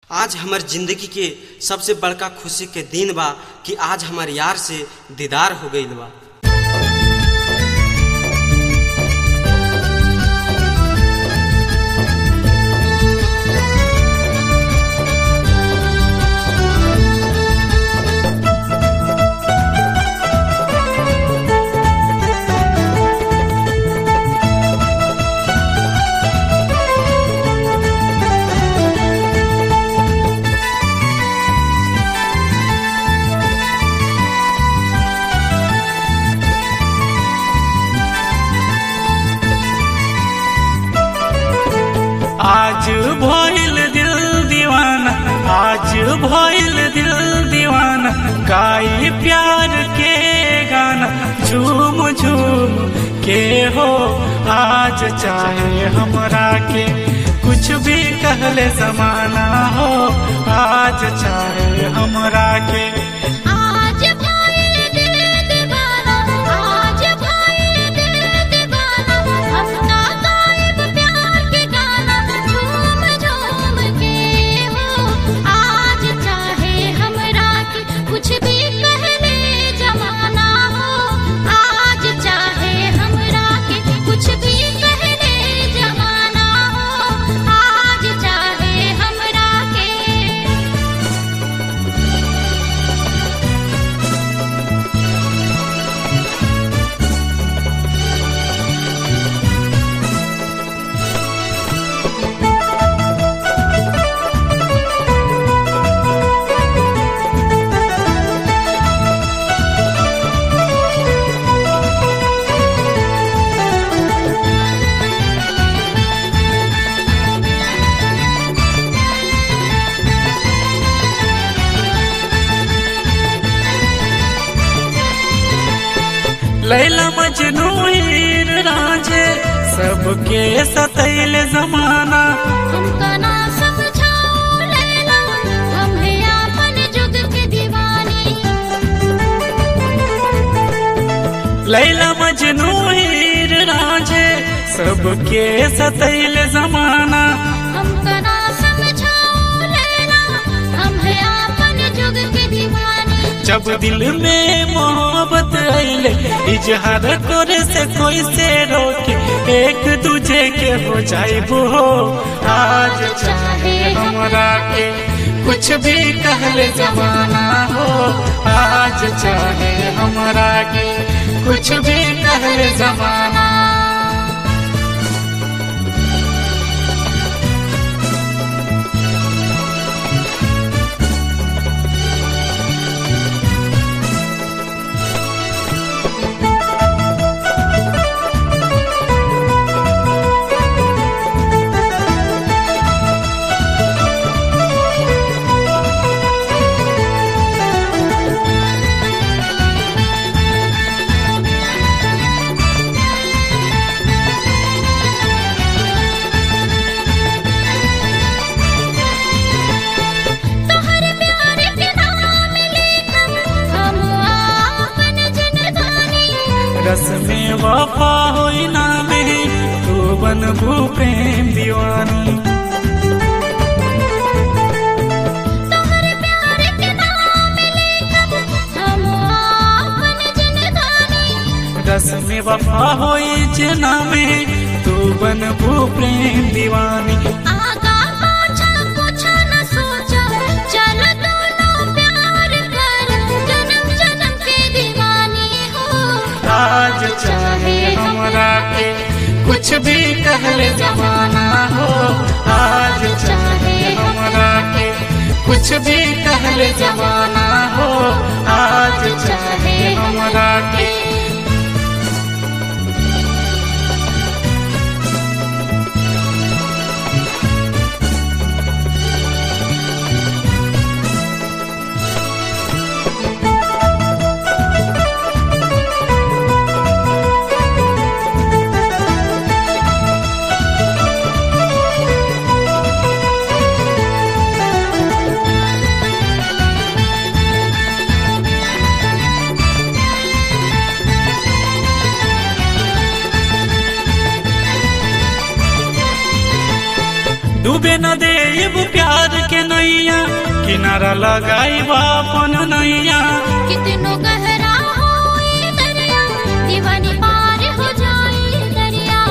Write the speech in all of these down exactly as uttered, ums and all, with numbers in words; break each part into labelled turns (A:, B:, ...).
A: आज हमार जिंदगी के सबसे बड़का खुशी के दिन बा कि आज हमार यार से दीदार हो गईल बा।
B: आज भइल दिल दीवाना, आज भइल दिल दीवाना, गाई प्यार के गाना झूम झूम के हो। आज चाहे हमरा के कुछ भी कहले जमाना हो, आज चाहे हमरा के लैला मजनू हीर रांझे सबके सतैल जमाना।
C: हमका ना समझाओ लैला, हम है अपन जुग के दीवानी।
B: लैला मजनू हीर रांझे सबके सतैल जमाना।
C: हमका ना समझाओ लैला, हम है अपन जुग के दीवानी।
B: जब दिल में मोहब्बत आइले इजहार करे से कोई से रोके, एक दूजे के हो जाइबो हो। आज चाहे हमरा के कुछ भी कहले जमाना हो, आज चाहे हमरा के कुछ भी कहले जमाना। रस में वफा होई ना मेरी, तू बनबू प्रेम दीवानी।
C: तोहरे प्यार के नाम लेकर हम आपन जिंदगानी।
B: रस में वफा होई जना में, तू बनबू प्रेम दीवानी।
C: आगा पाछा कुछ न सोचा, चल दोनों प्यार कर, जन्म जन्म के दीवानी हो।
B: आज चाहे हमरा के कुछ भी कहले जमाना हो, आज चाहे हमरा के कुछ भी कहले जमाना हो, आज चाहे हमरा के। डूबे न देब प्यार के नैया किनारा लगाई बापन नैया
C: कितनो गहरा हो ये दरिया दीवानी पार हो जाए दरिया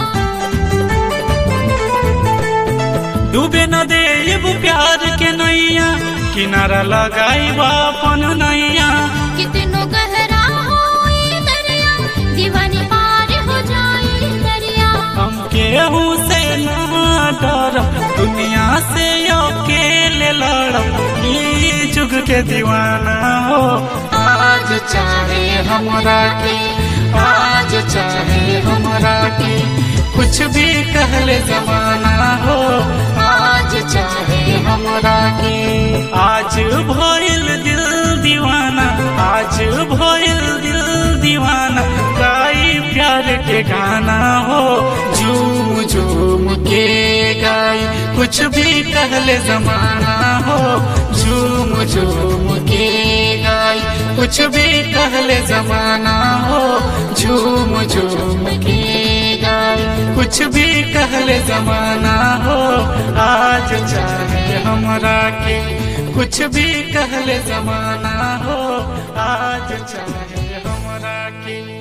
B: डूबे न देब प्यार के नैया किनारा लगाई बापन नैया
C: कितनो गहरा हो ये दरिया दीवानी पार हो जाए दरिया
B: हम केहू से ना डरब दुनिया से अकेले लड़ब ई जुग के दीवाना हो आज चाहे हमरा के आज चाहे हमरा के कुछ भी कहले जमाना हो आज चाहे हमरा के आज भइल दिल दीवाना आज भइल दिल दीवाना गाई प्यार के गाना हो झूम झूम के गाई कुछ भी कहले जमाना हो झूम झूम के गाई कुछ भी कहले जमाना हो झूम झूम के गाई कुछ भी कहले जमाना हो आज चाहे हमरा के कुछ भी कहले जमाना हो आज चाहे हमरा के।